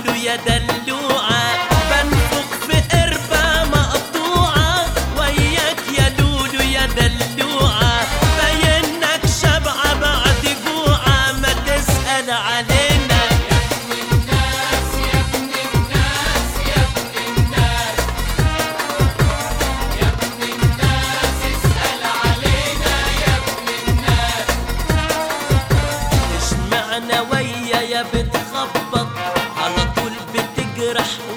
لولو يا دلوعة، بنفخ في قربة مقطوعة وياك يا لولو يا دلوعة، باينك شبعة بعد جوعة ما تسأل علينا. يا ابن الناس يا ابن الناس يا ابن الناس، يا ابن الناس اسأل علينا يا ابن الناس. اشمعنى ويايا بتخبط على طول بتجرح